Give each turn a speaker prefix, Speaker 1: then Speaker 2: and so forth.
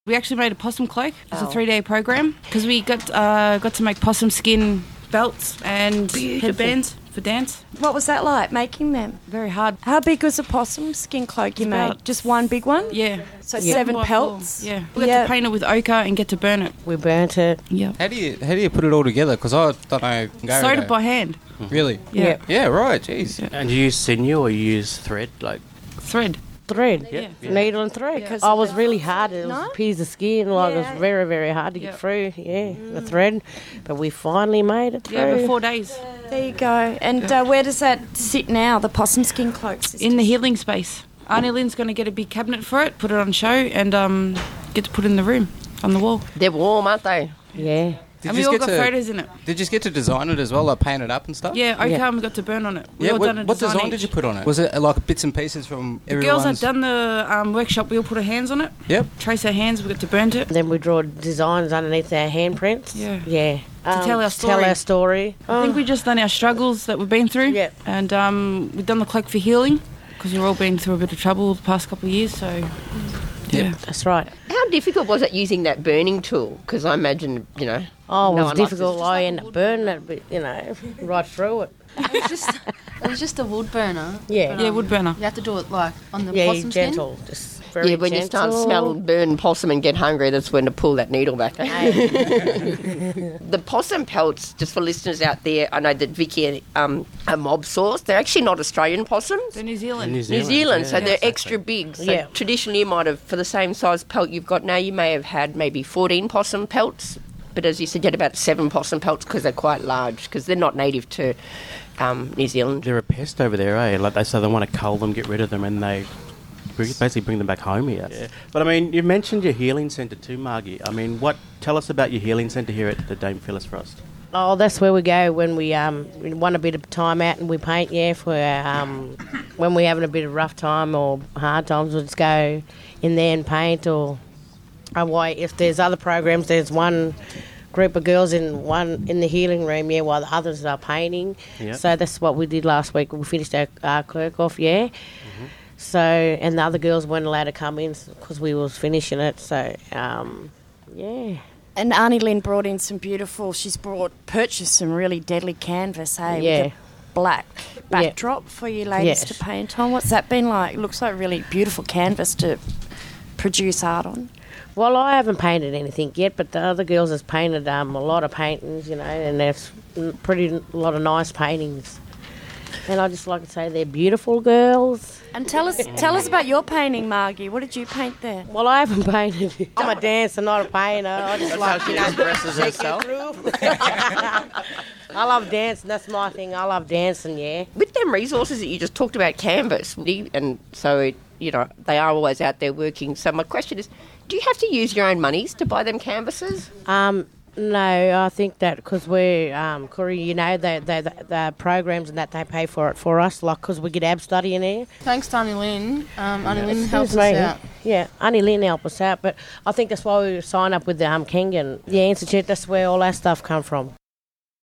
Speaker 1: We actually made a possum cloak. It's a 3-day program because we got to make possum skin belts and headbands for dance.
Speaker 2: What was that like, making them?
Speaker 1: Very hard.
Speaker 2: How big was a possum skin cloak you made? Just one big one?
Speaker 1: Yeah.
Speaker 2: So 7 pelts?
Speaker 1: Yeah. We got to paint it with ochre and get to burn it.
Speaker 3: We burnt it.
Speaker 1: Yeah.
Speaker 4: How do you put it all together? Because I don't know.
Speaker 1: Sewed it by hand.
Speaker 4: Really?
Speaker 1: Yeah.
Speaker 4: Yeah, right. Jeez.
Speaker 1: Yeah.
Speaker 5: And you use sinew or you use thread? Like
Speaker 1: Thread.
Speaker 3: Thread, needle and thread.
Speaker 2: Yeah.
Speaker 3: I was really hard. It was a piece of skin, it was very, very hard to get through. Yeah, the thread, but we finally made it through.
Speaker 1: Yeah, for 4 days.
Speaker 2: There you go. And where does that sit now, the possum skin cloak system?
Speaker 1: In the healing space. Auntie Lynn's going to get a big cabinet for it, put it on show, and get to put it in the room on the wall.
Speaker 6: They're warm, aren't they?
Speaker 3: Yeah.
Speaker 1: And we all got photos in it.
Speaker 4: Did you just get to design it as well, like paint it up and stuff?
Speaker 1: Yeah, ochre, and we got to burn on it.
Speaker 4: What design did you put on it? Was it like bits and pieces from
Speaker 1: everyone's... The girls that done the workshop, we all put our hands on it.
Speaker 4: Yep.
Speaker 1: Trace our hands, we got to burn it.
Speaker 3: Then we draw designs underneath our handprints.
Speaker 1: Yeah.
Speaker 3: Yeah.
Speaker 1: To tell our story.
Speaker 3: Tell our story.
Speaker 1: I think we just done our struggles that we've been through.
Speaker 3: Yeah.
Speaker 1: And we've done the cloak for healing because we've all been through a bit of trouble the past couple of years, so... Yeah,
Speaker 3: that's right.
Speaker 6: How difficult was it using that burning tool? Because I imagine,
Speaker 3: Oh, it was difficult. I ended up burning it, but, right through it.
Speaker 7: It was just a wood burner.
Speaker 3: Yeah.
Speaker 7: But,
Speaker 1: wood burner.
Speaker 7: You have to do it like on the
Speaker 3: Yeah,
Speaker 7: possum skin.
Speaker 3: gentle. Just very
Speaker 6: when
Speaker 3: gentle.
Speaker 6: you start smelling burn possum and get hungry, that's when to pull that needle back. The possum pelts, just for listeners out there, I know that Vicky are mob source. They're actually not Australian possums.
Speaker 1: They're New Zealand.
Speaker 6: New Zealand, so they're
Speaker 5: exactly.
Speaker 6: extra big. So traditionally you might have, for the same size pelt you've got now, you may have had maybe 14 possum pelts. But as you said, you had about 7 possum pelts because they're quite large, because they're not native to New Zealand.
Speaker 5: they're a pest over there, eh? Like they want to cull them, get rid of them, and they basically bring them back home here. Yeah. But I mean, you mentioned your healing centre too, Margie. I mean, tell us about your healing centre here at the Dame Phyllis Frost.
Speaker 3: Oh, that's where we go when we want a bit of time out and we paint, for when we're having a bit of rough time or hard times, we'll just go in there and paint, or if there's other programs, there's one group of girls in the healing room, while the others are painting.
Speaker 5: Yep.
Speaker 3: So that's what we did last week. We finished our clerk off, Mm-hmm. So, and the other girls weren't allowed to come in because we was finishing it. So, yeah.
Speaker 2: And Auntie Lynn brought in some beautiful... purchased some really deadly canvas, hey?
Speaker 3: Yeah.
Speaker 2: With a black backdrop for you ladies to paint on. What's that been like? It looks like really beautiful canvas to produce art on.
Speaker 3: Well, I haven't painted anything yet, but the other girls has painted a lot of paintings, and there's a lot of nice paintings. And I just like to say they're beautiful girls.
Speaker 2: And tell us about your painting, Margie. What did you paint there?
Speaker 3: Well, I haven't painted. I'm a dancer, not a painter. I just like
Speaker 5: She expresses herself.
Speaker 3: I love dancing. That's my thing. I love dancing,
Speaker 6: With them resources that you just talked about, canvas, and so, they are always out there working. So my question is, do you have to use your own monies to buy them canvases?
Speaker 3: No, I think that because we're, Corey, the programs and that they pay for it for us, like because we get ab study in there.
Speaker 7: Thanks to Auntie Lynn. Auntie Lynn helps us out.
Speaker 3: Yeah, Auntie Lynn helps us out, but I think that's why we signed up with the Kengan Institute. That's where all our stuff come from.